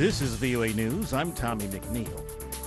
This is VOA News. I'm Tommy McNeil.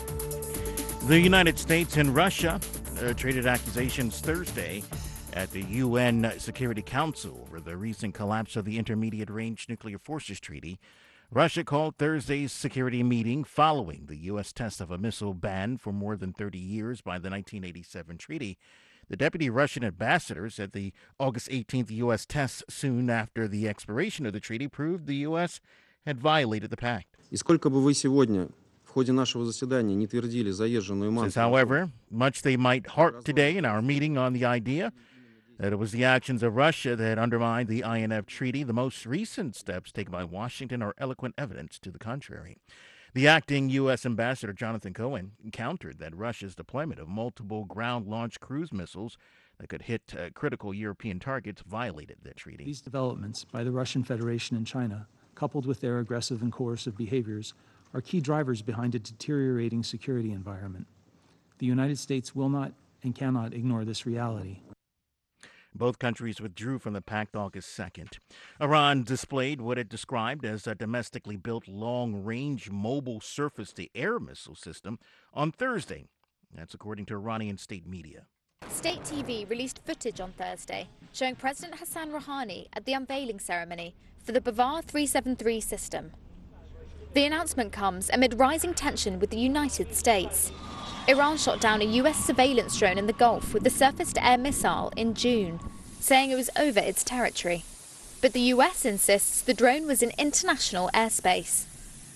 The United States and Russia traded accusations Thursday at the UN Security Council over the recent collapse of the Intermediate Range Nuclear Forces Treaty. Russia called Thursday's security meeting following the U.S. test of a missile ban for more than 30 years by the 1987 treaty. The deputy Russian ambassador said the August 18th U.S. tests soon after the expiration of the treaty proved the U.S. had violated the pact. И сколько бы вы сегодня в ходе нашего заседания не твердили заезженную мантру. Says, however, much they might harp today in our meeting on the idea that it was the actions of Russia that undermined the INF Treaty, the most recent steps taken by Washington are eloquent evidence to the contrary. The acting U.S. ambassador, Jonathan Cohen, countered that Russia's deployment of multiple ground-launched cruise missiles that could hit critical European targets violated that treaty. These developments by the Russian Federation and China, coupled with their aggressive and coercive behaviors, are key drivers behind a deteriorating security environment. The United States will not and cannot ignore this reality. Both countries withdrew from the pact August 2nd. Iran displayed what it described as a domestically built long-range mobile surface-to-air missile system on Thursday. That's according to Iranian state media. State TV released footage on Thursday showing President Hassan Rouhani at the unveiling ceremony for the Bavar 373 system. The announcement comes amid rising tension with the United States. Iran shot down a U.S. surveillance drone in the Gulf with the surface-to-air missile in June, saying it was over its territory. But the U.S. insists the drone was in international airspace.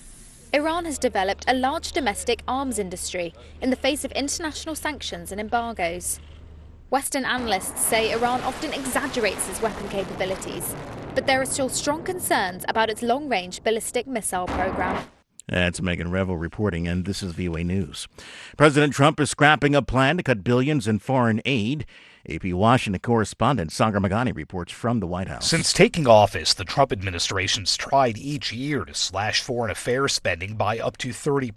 Iran has developed a large domestic arms industry in the face of international sanctions and embargoes. Western analysts say Iran often exaggerates its weapon capabilities, but there are still strong concerns about its long-range ballistic missile program. That's Megan Revel reporting, and this is VOA News. President Trump is scrapping a plan to cut billions in foreign aid. AP Washington correspondent Sagar Meghani reports from the White House. Since taking office, the Trump administration's tried each year to slash foreign affairs spending by up to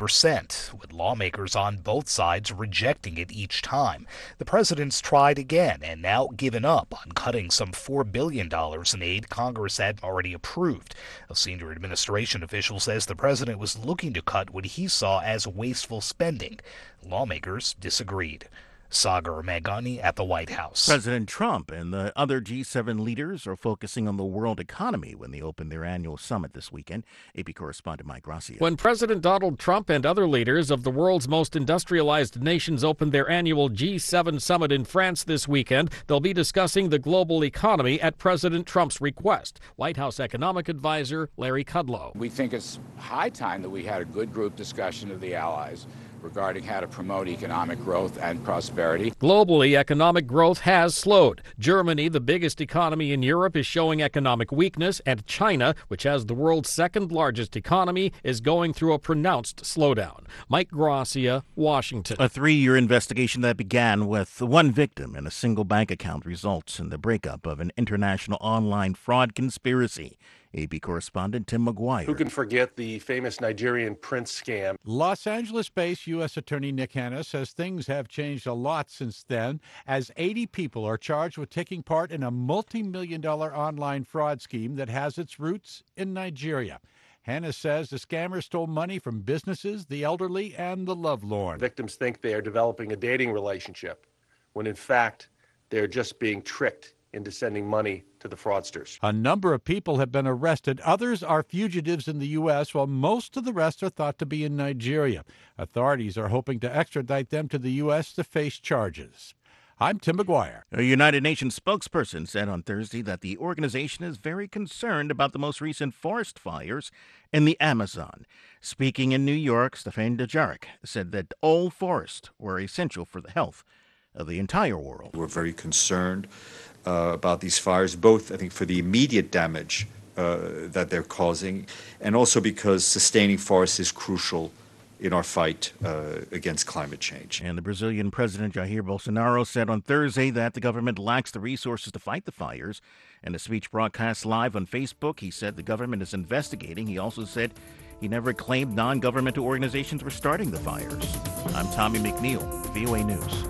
30%, with lawmakers on both sides rejecting it each time. The president's tried again and now given up on cutting some $4 billion in aid Congress had already approved. A senior administration official says the president was looking to cut what he saw as wasteful spending. Lawmakers disagreed. Sagar Meghani at the White House. President Trump and the other G7 leaders are focusing on the world economy when they open their annual summit this weekend. AP correspondent Mike Gracia. When President Donald Trump and other leaders of the world's most industrialized nations open their annual G7 summit in France this weekend, they'll be discussing the global economy at President Trump's request. White House economic advisor Larry Kudlow. We think it's high time that we had a good group discussion of the allies regarding how to promote economic growth and prosperity. Globally, economic growth has slowed. Germany, the biggest economy in Europe, is showing economic weakness, and China, which has the world's second largest economy, is going through a pronounced slowdown. Mike Gracia, Washington. A 3-year investigation that began with one victim and a single bank account results in the breakup of an international online fraud conspiracy. AP correspondent Tim McGuire. Who can forget the famous Nigerian prince scam? Los Angeles-based U.S. Attorney Nick Hanna says things have changed a lot since then, as 80 people are charged with taking part in a multi-million-dollar online fraud scheme that has its roots in Nigeria. Hanna says the scammers stole money from businesses, the elderly, and the lovelorn. Victims think they are developing a dating relationship, when in fact, they're just being tricked into sending money to the fraudsters. A number of people have been arrested. Others are fugitives in the U.S., while most of the rest are thought to be in Nigeria. Authorities are hoping to extradite them to the U.S. to face charges. I'm Tim McGuire. A United Nations spokesperson said on Thursday that the organization is very concerned about the most recent forest fires in the Amazon. Speaking in New York, Stéphane Dujarric said that all forests were essential for the health of the entire world. We're very concerned about these fires, both, I think, for the immediate damage that they're causing, and also because sustaining forests is crucial in our fight against climate change. And the Brazilian President Jair Bolsonaro said on Thursday that the government lacks the resources to fight the fires. In a speech broadcast live on Facebook, he said the government is investigating. He also said he never claimed non-governmental organizations were starting the fires. I'm Tommy McNeil, VOA News.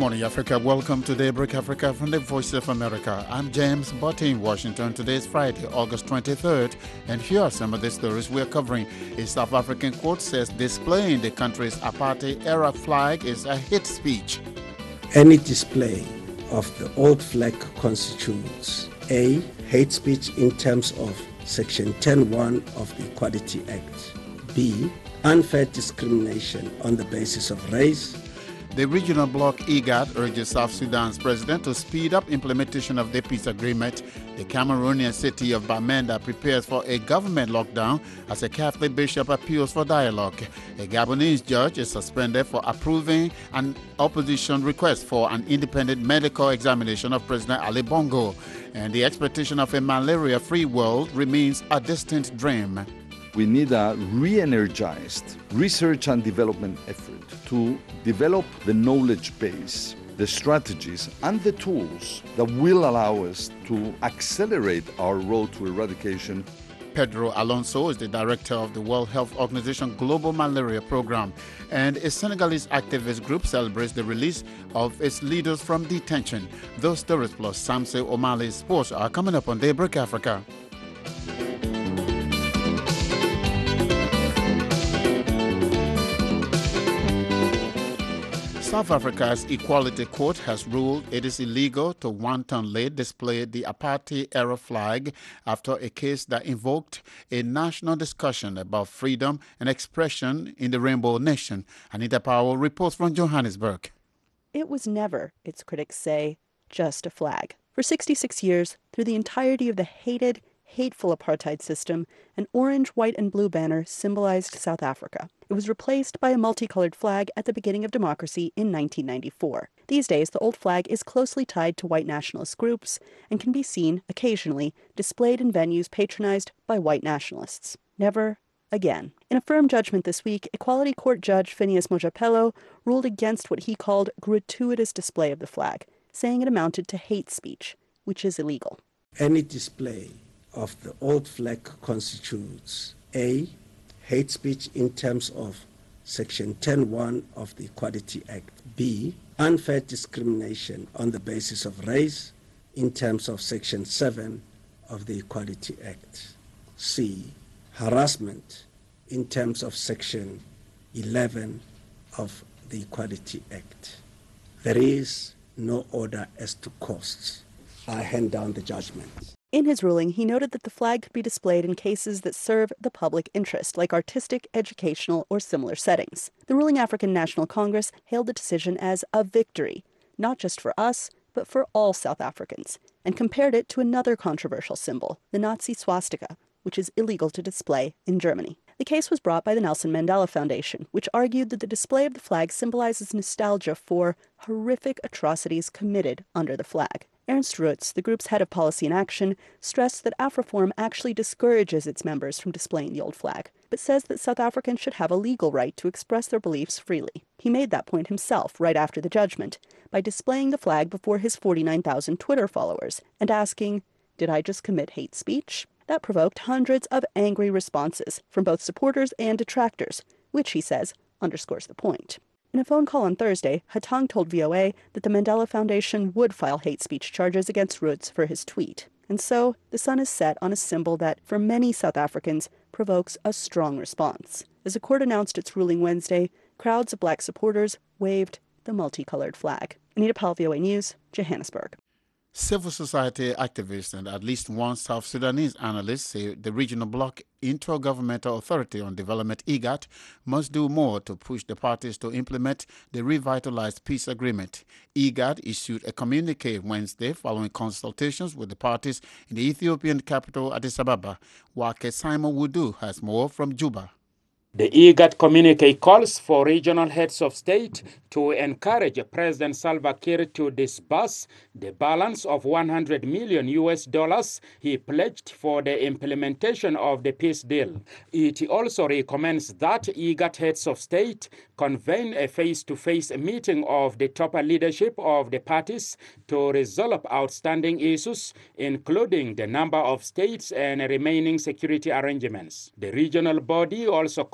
morning, Africa. Welcome to Daybreak Africa from the Voice of America. I'm James Botte in Washington. Today is Friday, August 23rd, and here are some of the stories we're covering. A South African court says displaying the country's apartheid-era flag is a hate speech. Any display of the old flag constitutes A. Hate speech in terms of Section 10(1) of the Equality Act. B. Unfair discrimination on the basis of race. The regional bloc IGAD urges South Sudan's president to speed up implementation of the peace agreement. The Cameroonian city of Bamenda prepares for a government lockdown as a Catholic bishop appeals for dialogue. A Gabonese judge is suspended for approving an opposition request for an independent medical examination of President Ali Bongo. And the expectation of a malaria-free world remains a distant dream. We need a re-energized research and development effort to develop the knowledge base, the strategies, and the tools that will allow us to accelerate our road to eradication. Pedro Alonso is the director of the World Health Organization Global Malaria Program, and a Senegalese activist group celebrates the release of its leaders from detention. Those stories plus Samse Omali's sports are coming up on Daybreak Africa. South Africa's Equality Court has ruled it is illegal to wantonly display the apartheid-era flag after a case that invoked a national discussion about freedom and expression in the Rainbow Nation. Anita Powell reports from Johannesburg. It was never, its critics say, just a flag. For 66 years, through the entirety of the hated, hateful apartheid system, an orange, white, and blue banner symbolized South Africa. It was replaced by a multicolored flag at the beginning of democracy in 1994. These days, the old flag is closely tied to white nationalist groups and can be seen, occasionally, displayed in venues patronized by white nationalists. Never again. In a firm judgment this week, Equality Court Judge Phineas Mojapelo ruled against what he called gratuitous display of the flag, saying it amounted to hate speech, which is illegal. Any display of the old flag constitutes A. Hate speech in terms of Section 10(1) of the Equality Act. B. Unfair discrimination on the basis of race in terms of Section 7 of the Equality Act. C. Harassment in terms of Section 11 of the Equality Act. There is no order as to costs. I hand down the judgment. In his ruling, he noted that the flag could be displayed in cases that serve the public interest, like artistic, educational, or similar settings. The ruling African National Congress hailed the decision as a victory, not just for us, but for all South Africans, and compared it to another controversial symbol, the Nazi swastika, which is illegal to display in Germany. The case was brought by the Nelson Mandela Foundation, which argued that the display of the flag symbolizes nostalgia for horrific atrocities committed under the flag. Ernst Rutz, the group's head of policy and action, stressed that AfriForum actually discourages its members from displaying the old flag, but says that South Africans should have a legal right to express their beliefs freely. He made that point himself right after the judgment, by displaying the flag before his 49,000 Twitter followers and asking, "Did I just commit hate speech?" That provoked hundreds of angry responses from both supporters and detractors, which, he says, underscores the point. In a phone call on Thursday, Hatang told VOA that the Mandela Foundation would file hate speech charges against Roots for his tweet. And so, the sun is set on a symbol that, for many South Africans, provokes a strong response. As the court announced its ruling Wednesday, crowds of black supporters waved the multicolored flag. Anita Powell, VOA News, Johannesburg. Civil society activists and at least one South Sudanese analyst say the regional bloc Intergovernmental Authority on Development, IGAD, must do more to push the parties to implement the revitalized peace agreement. IGAD issued a communique Wednesday following consultations with the parties in the Ethiopian capital Addis Ababa. Wake Simon Wudu has more from Juba. The IGAD communique calls for regional heads of state to encourage President Salva Kiir to disburse the balance of $100 million he pledged for the implementation of the peace deal. It also recommends that IGAD heads of state convene a face-to-face meeting of the top leadership of the parties to resolve outstanding issues, including the number of states and remaining security arrangements. The regional body also calls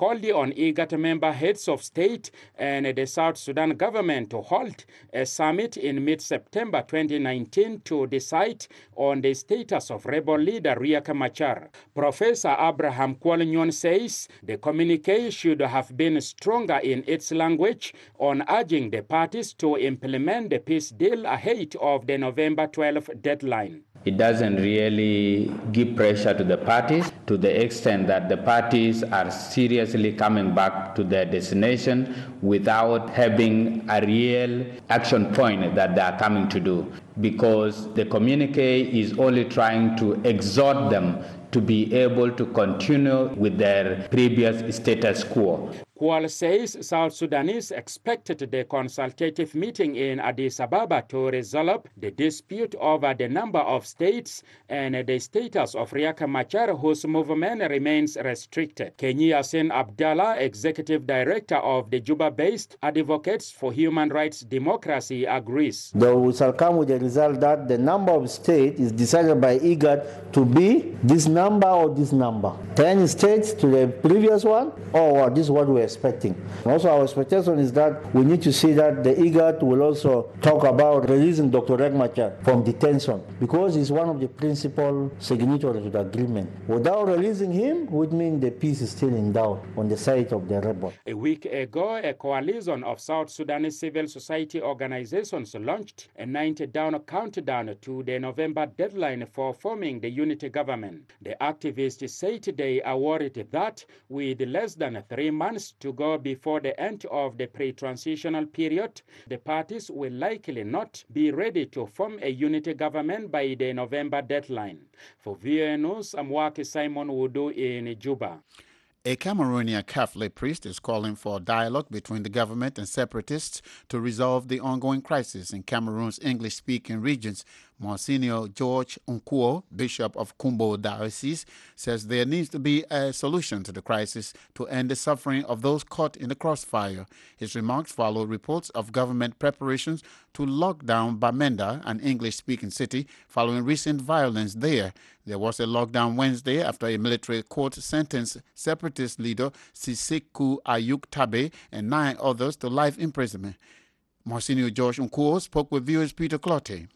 calling on IGAD member heads of state and the South Sudan government to hold a summit in mid-September 2019 to decide on the status of rebel leader Riek Machar. Professor Abraham Kwal-Nyon says the communique should have been stronger in its language on urging the parties to implement the peace deal ahead of the November 12th deadline. It doesn't really give pressure to the parties to the extent that the parties are seriously coming back to their destination without having a real action point that they are coming to do, because the communique is only trying to exhort them to be able to continue with their previous status quo. Kwal says South Sudanese expected the consultative meeting in Addis Ababa to resolve the dispute over the number of states and the status of Riek Machar, whose movement remains restricted. Kenya Sen Abdallah, Executive Director of the Juba-based Advocates for Human Rights Democracy, agrees. They will come with the result that the number of states is decided by IGAD to be this number or this number. 10 states to the previous one, or this is what we're expecting. Also, our expectation is that we need to see that the IGAD will also talk about releasing Dr. Riek Machar from detention, because he's one of the principal signatories to the agreement. Without releasing him would mean the peace is still in doubt on the side of the rebel. A week ago, a coalition of South Sudanese civil society organizations launched a 90-day countdown to the November deadline for forming the unity government. The activists say they are worried that with less than 3 months to go before the end of the pre-transitional period, the parties will likely not be ready to form a unity government by the November deadline. For VOA News, I'm Waki Simon Wudu in Juba. A Cameroonian Catholic priest is calling for dialogue between the government and separatists to resolve the ongoing crisis in Cameroon's English-speaking regions. Monsignor George Unkuo, Bishop of Kumbo Diocese, says there needs to be a solution to the crisis to end the suffering of those caught in the crossfire. His remarks follow reports of government preparations to lock down Bamenda, an English-speaking city, following recent violence there. There was a lockdown Wednesday after a military court sentenced separatist leader Sisiku Ayuk Tabe and 9 others to life imprisonment. Monsignor George Unkuo spoke with viewers Peter Clotte.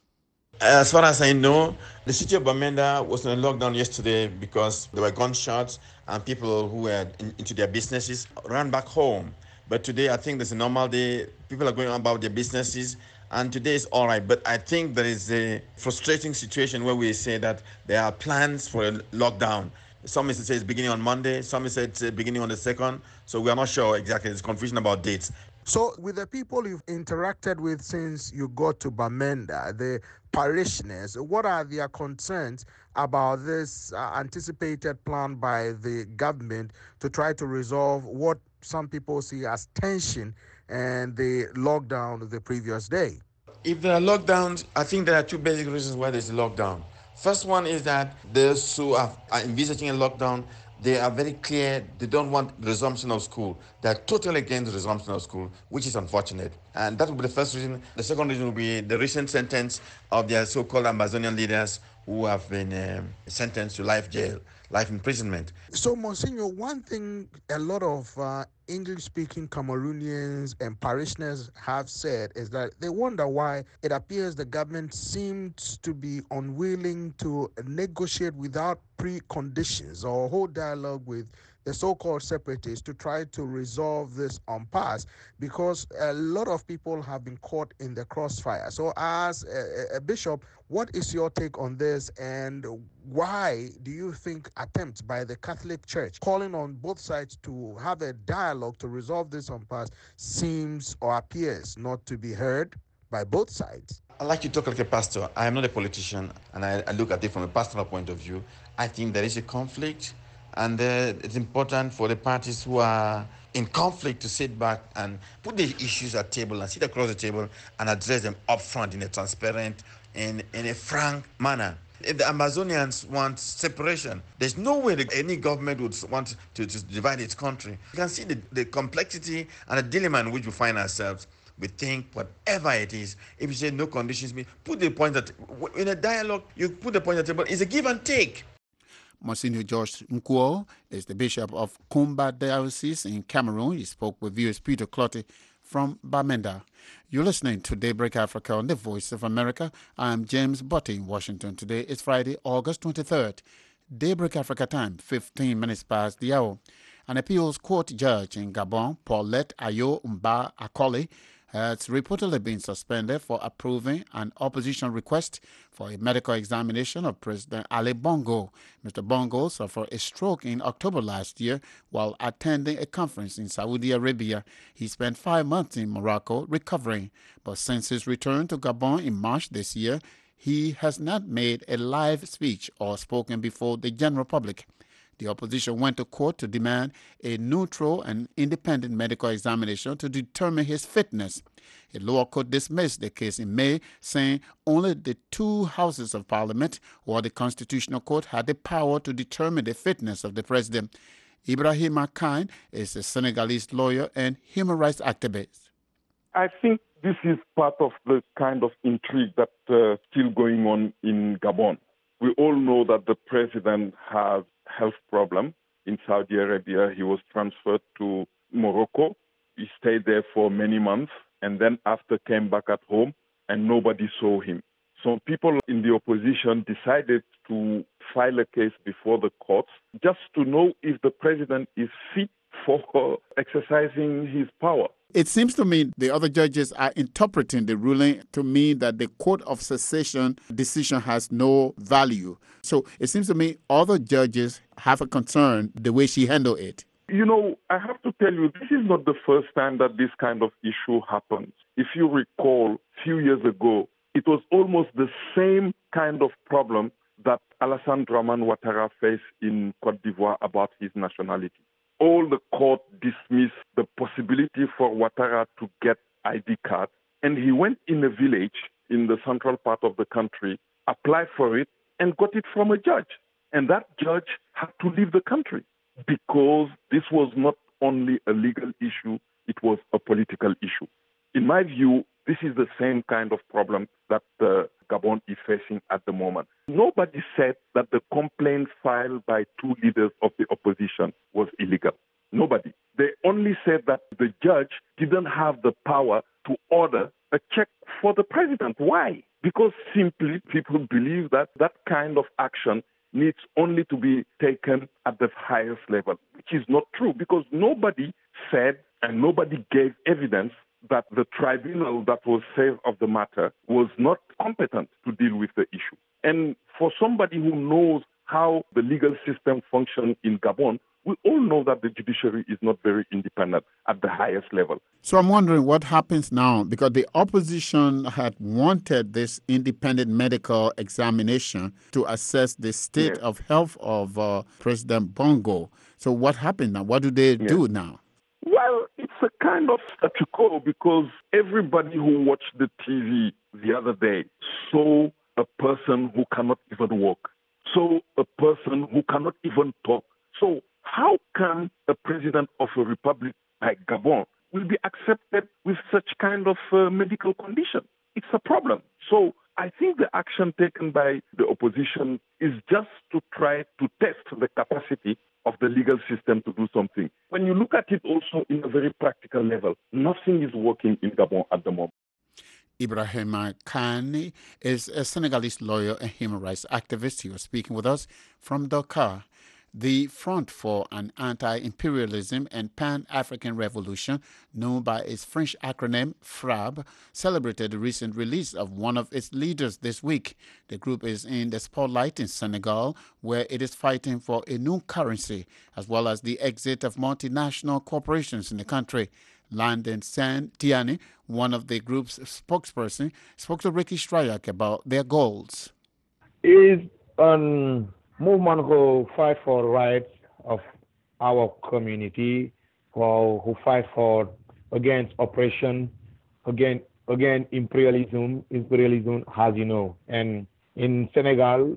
As far as I know, the city of Bamenda was on lockdown yesterday because there were gunshots and people who were into their businesses ran back home. But today, I think there's a normal day. People are going about their businesses, and today is all right. But I think there is a frustrating situation where we say that there are plans for a lockdown. Some say it's beginning on Monday, some say it's beginning on the 2nd. So we are not sure exactly. There's confusion about dates. So with the people you've interacted with since you got to Bamenda, the parishioners, what are their concerns about this anticipated plan by the government to try to resolve what some people see as tension and the lockdown the previous day? If there are lockdowns, I think there are 2 basic reasons why there's a lockdown. First one is that those who are envisaging a lockdown, they are very clear they don't want resumption of school. They are totally against resumption of school, which is unfortunate. And that will be the first reason. The second reason will be the recent sentence of their so-called Amazonian leaders who have been sentenced to life jail, life imprisonment. So, Monsignor, one thing a lot of English-speaking Cameroonians and parishioners have said is that they wonder why it appears the government seems to be unwilling to negotiate without preconditions or hold dialogue with the so-called separatists to try to resolve this impasse, because a lot of people have been caught in the crossfire. So as a bishop, what is your take on this, and why do you think attempts by the Catholic Church calling on both sides to have a dialogue to resolve this impasse seems or appears not to be heard by both sides? I like to talk like a pastor. I am not a politician, and I look at it from a pastoral point of view. I think there is a conflict, and it's important for the parties who are in conflict to sit back and put the issues at table and sit across the table and address them upfront in a transparent, in a frank manner. If the Amazonians want separation, there's no way that any government would want to divide its country. You can see the complexity and the dilemma in which we find ourselves. We think whatever it is, if you say no conditions, put the point that in a dialogue, you put the point at the table, it's a give and take. Monsignor George Nkuo is the Bishop of Kumba Diocese in Cameroon. He spoke with viewers Peter Clotty from Bamenda. You're listening to Daybreak Africa on the Voice of America. I'm James Butty in Washington. Today is Friday, August 23rd. Daybreak Africa time, 15 minutes past the hour. An appeals court judge in Gabon, Paulette Ayo Mba Akoli, has reportedly been suspended for approving an opposition request for a medical examination of President Ali Bongo. Mr. Bongo suffered a stroke in October last year while attending a conference in Saudi Arabia. He spent 5 months in Morocco recovering, but since his return to Gabon in March this year, he has not made a live speech or spoken before the general public. The opposition went to court to demand a neutral and independent medical examination to determine his fitness. A lower court dismissed the case in May, saying only the two houses of parliament or the constitutional court had the power to determine the fitness of the president. Ibrahima Kane is a Senegalese lawyer and human rights activist. I think this is part of the kind of intrigue that's still going on in Gabon. We all know that the president has health problem in Saudi Arabia. He was transferred to Morocco. He stayed there for many months and then after came back at home and nobody saw him. Some people in the opposition decided to file a case before the courts just to know if the president is fit for exercising his power. It seems to me the other judges are interpreting the ruling to mean that the Court of Cassation decision has no value. So it seems to me other judges have a concern the way she handled it. You know, I have to tell you, this is not the first time that this kind of issue happens. If you recall, a few years ago, it was almost the same kind of problem that Alassane Dramane Ouattara faced in Côte d'Ivoire about his nationality. All the court dismissed the possibility for Ouattara to get ID card. And he went in a village in the central part of the country, applied for it, and got it from a judge. And that judge had to leave the country because this was not only a legal issue, it was a political issue. In my view, this is the same kind of problem that Gabon is facing at the moment. Nobody said that the complaint filed by two leaders of the opposition was illegal. Nobody. They only said that the judge didn't have the power to order a check for the president. Why? Because simply people believe that that kind of action needs only to be taken at the highest level, which is not true because nobody said and nobody gave evidence that the tribunal that was served of the matter was not competent to deal with the issue. And for somebody who knows how the legal system functions in Gabon, we all know that the judiciary is not very independent at the highest level. So I'm wondering what happens now, because the opposition had wanted this independent medical examination to assess the state of health of President Bongo. So what happened now? What do they do now? Well, it's a kind of statu quo because everybody who watched the TV the other day saw a person who cannot even walk, saw a person who cannot even talk. So how can a president of a republic like Gabon will be accepted with such kind of medical condition? It's a problem. So I think the action taken by the opposition is just to try to test the capacity of the legal system to do something. When you look at it also in a very practical level, nothing is working in Gabon at the moment. Ibrahima Kane is a Senegalese lawyer and human rights activist. He was speaking with us from Dakar. The Front for an Anti-Imperialism and Pan-African Revolution, known by its French acronym FRAB, celebrated the recent release of one of its leaders this week. The group is in the spotlight in Senegal, where it is fighting for a new currency, as well as the exit of multinational corporations in the country. Landon Tiani, one of the group's spokesperson, spoke to Ricky Strayak about their goals. It's movement who fight for rights of our community, who fight for against oppression, against imperialism, as you know. And in Senegal,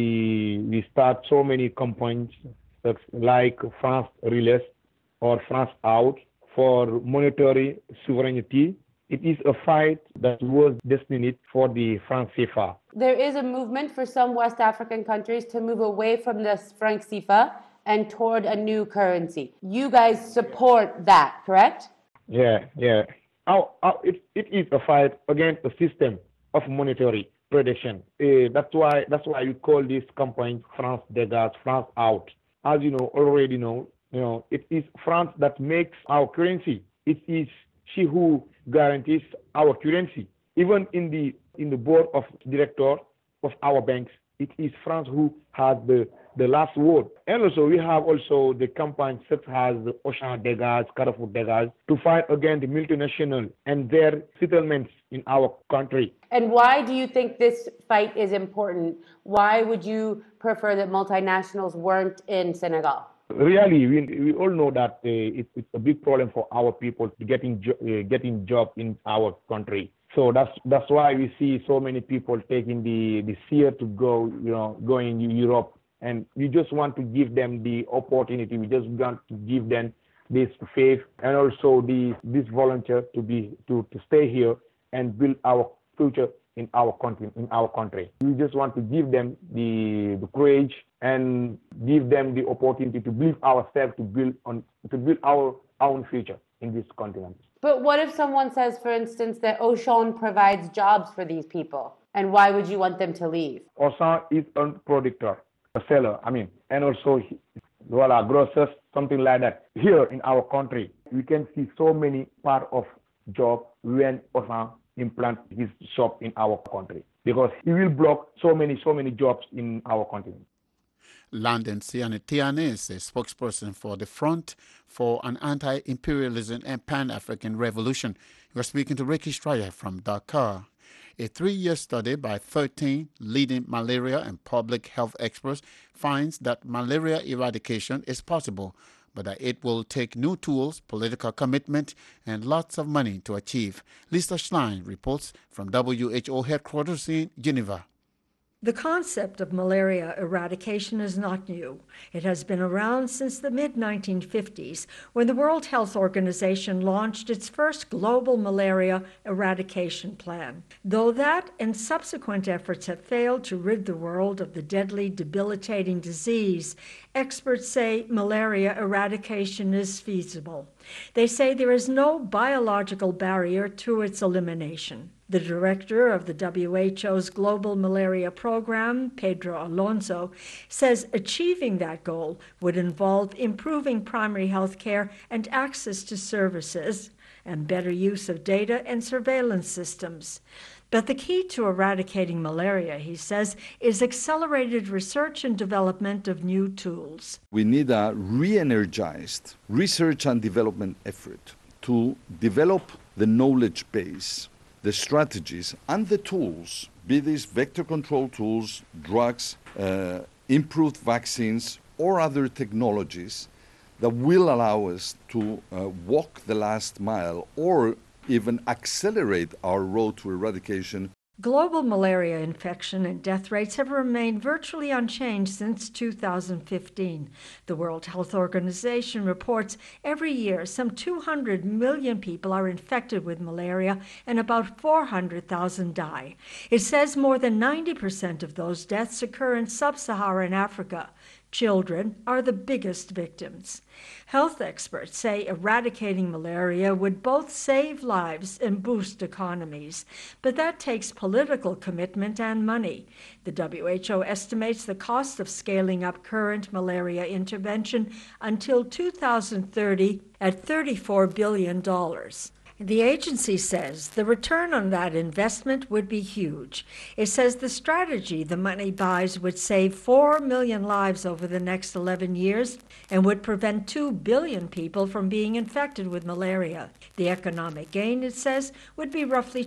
we start so many campaigns like France Relais or France Out for monetary sovereignty It is a fight that was destined for the franc CFA. There is a movement for some West African countries to move away from this franc CFA and toward a new currency. You guys support that, correct? Yeah. It is a fight against the system of monetary prediction. That's why we call this campaign France dégage, France out. As you already know, it is France that makes our currency. It is she who guarantees our currency. Even in the board of directors of our banks, it is France who has the last word. And also we have the campaign such as the Auchan dégage, Carrefour dégage, to fight against the multinational and their settlements in our country. And why do you think this fight is important? Why would you prefer that multinationals weren't in Senegal? Really, we all know that it's a big problem for our people getting job in our country. So that's why we see so many people taking the fear to go, going to Europe, and we just want to give them the opportunity. We just want to give them this faith and also this volunteer to stay here and build our future in our country. We just want to give them the courage and give them the opportunity to believe ourselves, to build our own future in this continent. But what if someone says, for instance, that Auchan provides jobs for these people? And why would you want them to leave? Auchan is a producer, a seller, and also grocers, something like that. Here in our country, we can see so many part of job when Auchan implant his shop in our country, because he will block so many jobs in our continent. Landon Tiane is a spokesperson for the Front for an Anti-Imperialism and Pan-African Revolution. He was speaking to Ricky Stryer from Dakar. A 3-year study by 13 leading malaria and public health experts finds that malaria eradication is possible, but that it will take new tools, political commitment, and lots of money to achieve. Lisa Schlein reports from WHO headquarters in Geneva. The concept of malaria eradication is not new. It has been around since the mid-1950s, when the World Health Organization launched its first global malaria eradication plan. Though that and subsequent efforts have failed to rid the world of the deadly, debilitating disease, experts say malaria eradication is feasible. They say there is no biological barrier to its elimination. The director of the WHO's Global Malaria Program, Pedro Alonso, says achieving that goal would involve improving primary health care and access to services, and better use of data and surveillance systems. But the key to eradicating malaria, he says, is accelerated research and development of new tools. We need a re-energized research and development effort to develop the knowledge base, the strategies and the tools, be these vector control tools, drugs, improved vaccines, or other technologies that will allow us to walk the last mile or even accelerate our road to eradication. Global malaria infection and death rates have remained virtually unchanged since 2015. The World Health Organization reports every year some 200 million people are infected with malaria and about 400,000 die. It says more than 90% of those deaths occur in sub-Saharan Africa. Children are the biggest victims. Health experts say eradicating malaria would both save lives and boost economies, but that takes political commitment and money. The WHO estimates the cost of scaling up current malaria intervention until 2030 at $34 billion. The agency says the return on that investment would be huge. It says the strategy the money buys would save 4 million lives over the next 11 years and would prevent 2 billion people from being infected with malaria. The economic gain, it says, would be roughly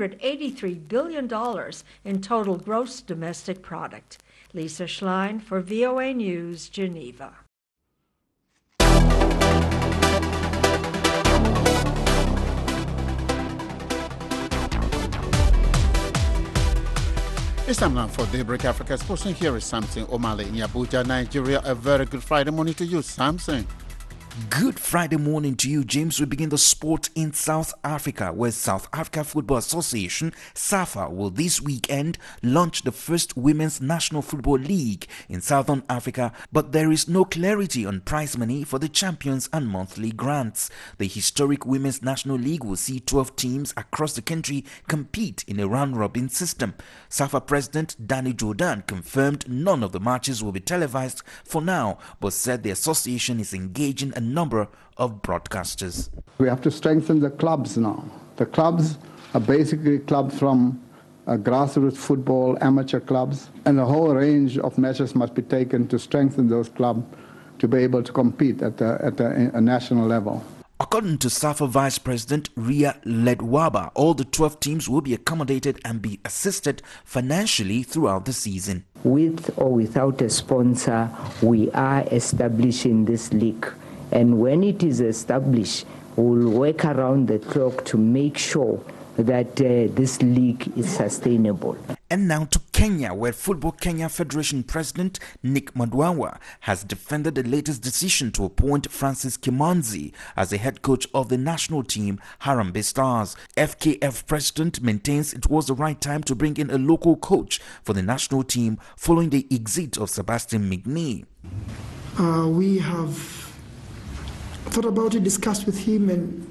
$283 billion in total gross domestic product. Lisa Schlein for VOA News, Geneva. It's time now for Daybreak Africa Sports, and here is Samson Omale in Abuja, Nigeria. A very good Friday morning to you, Samson. Good Friday morning to you, James. We begin the sport in South Africa, where South Africa Football Association, SAFA, will this weekend launch the first Women's National Football League in Southern Africa, but there is no clarity on prize money for the champions and monthly grants. The historic Women's National League will see 12 teams across the country compete in a round-robin system. SAFA President Danny Jordan confirmed none of the matches will be televised for now, but said the association is engaging a number of broadcasters. We have to strengthen the clubs now. The clubs are basically clubs from grassroots football, amateur clubs, and a whole range of measures must be taken to strengthen those clubs to be able to compete at a national level. According to SAFA Vice President Ria Ledwaba, all the 12 teams will be accommodated and be assisted financially throughout the season. With or without a sponsor, we are establishing this league. And when it is established, we'll work around the clock to make sure that this league is sustainable. And now to Kenya, where Football Kenya Federation President Nick Madwawa has defended the latest decision to appoint Francis Kimanzi as the head coach of the national team, Harambee Stars. FKF President maintains it was the right time to bring in a local coach for the national team following the exit of Sebastian McNee. We have thought about it, discussed with him, and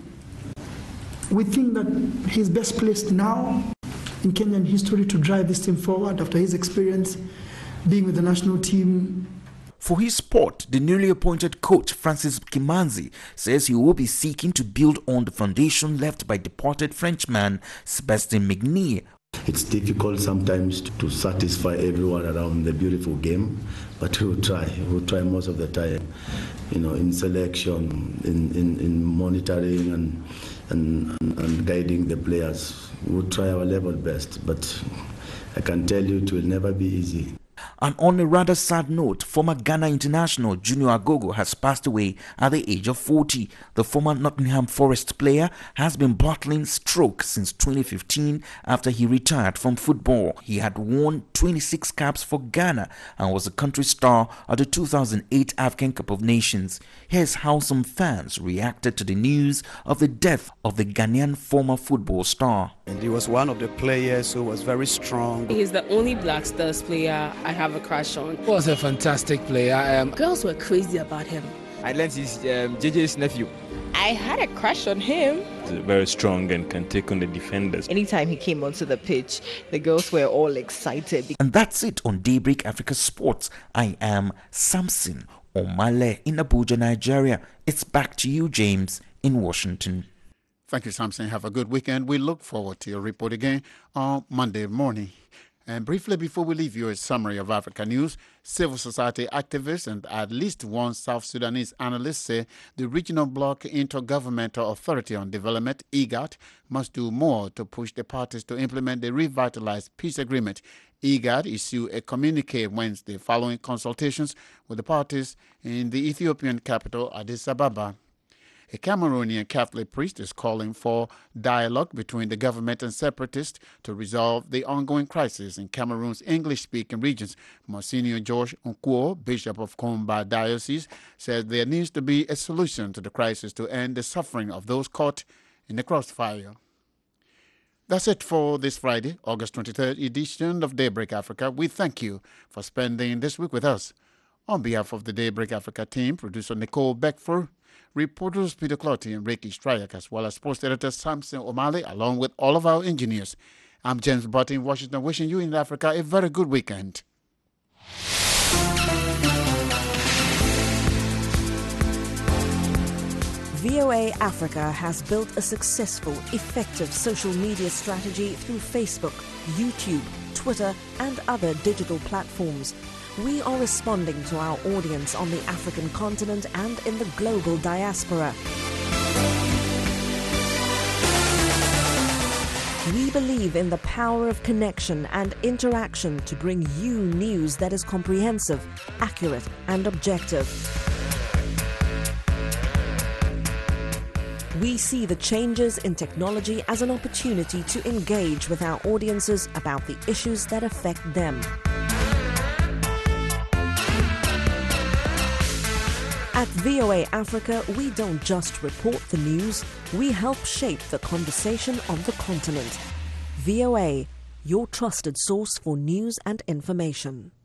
we think that he's best placed now in Kenyan history to drive this team forward after his experience being with the national team. For his part, the newly appointed coach Francis Kimanzi says he will be seeking to build on the foundation left by departed Frenchman Sebastian McNee. It's difficult sometimes to satisfy everyone around the beautiful game, but we'll try. We'll try most of the time, in selection, in monitoring and guiding the players. We'll try our level best, but I can tell you it will never be easy. And on a rather sad note, former Ghana international Junior Agogo has passed away at the age of 40. The former Nottingham Forest player has been battling stroke since 2015 after he retired from football. He had won 26 caps for Ghana and was a country star at the 2008 African Cup of Nations. Here's how some fans reacted to the news of the death of the Ghanaian former football star. And he was one of the players who was very strong. He's the only Black Stars player I have a crush on. He was a fantastic player. Girls were crazy about him. I learned he's JJ's nephew. I had a crush on him. He's very strong and can take on the defenders. Anytime he came onto the pitch, the girls were all excited. And that's it on Daybreak Africa Sports. I am Samson Omale in Abuja, Nigeria. It's back to you, James, in Washington. Thank you, Samson. Have a good weekend. We look forward to your report again on Monday morning. And briefly, before we leave you, a summary of Africa news. Civil society activists and at least one South Sudanese analyst say the Regional Bloc Intergovernmental Authority on Development, IGAD, must do more to push the parties to implement the revitalized peace agreement. IGAD issued a communique Wednesday following consultations with the parties in the Ethiopian capital, Addis Ababa. A Cameroonian Catholic priest is calling for dialogue between the government and separatists to resolve the ongoing crisis in Cameroon's English-speaking regions. Monsignor George Nkuo, Bishop of Komba Diocese, said there needs to be a solution to the crisis to end the suffering of those caught in the crossfire. That's it for this Friday, August 23rd edition of Daybreak Africa. We thank you for spending this week with us. On behalf of the Daybreak Africa team, producer Nicole Beckford, reporters Peter Clotty and Ricky Stryak, as well as sports editor Samson Omale, along with all of our engineers. I'm James Butt in Washington, wishing you in Africa a very good weekend. VOA Africa has built a successful, effective social media strategy through Facebook, YouTube, Twitter, and other digital platforms. We are responding to our audience on the African continent and in the global diaspora. We believe in the power of connection and interaction to bring you news that is comprehensive, accurate, and objective. We see the changes in technology as an opportunity to engage with our audiences about the issues that affect them. At VOA Africa, we don't just report the news, we help shape the conversation on the continent. VOA, your trusted source for news and information.